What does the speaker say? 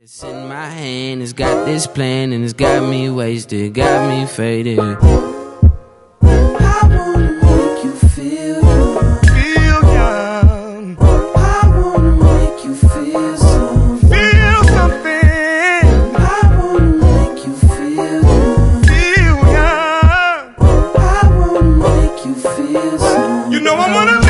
It's in my hand, it's got this plan, and it's got me wasted, got me faded. I wanna make you feel young. Feel young. I wanna make you feel something. Feel something. I wanna make you feel young. Feel young. I wanna make you feel something. You know I wanna